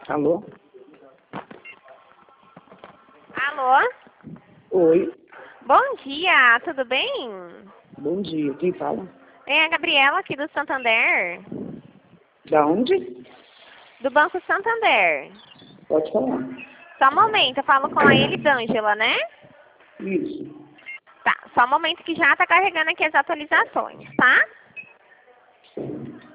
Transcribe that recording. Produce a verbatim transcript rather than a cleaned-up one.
Alô? Alô? Oi, Bom dia, tudo bem? bom dia. Quem fala? É a Gabriela aqui do Santander, Da onde? do Banco Santander. Pode falar. Só um momento, eu falo com a Elisângela, né? Isso. Tá, só um momento que já tá carregando aqui as atualizações, tá?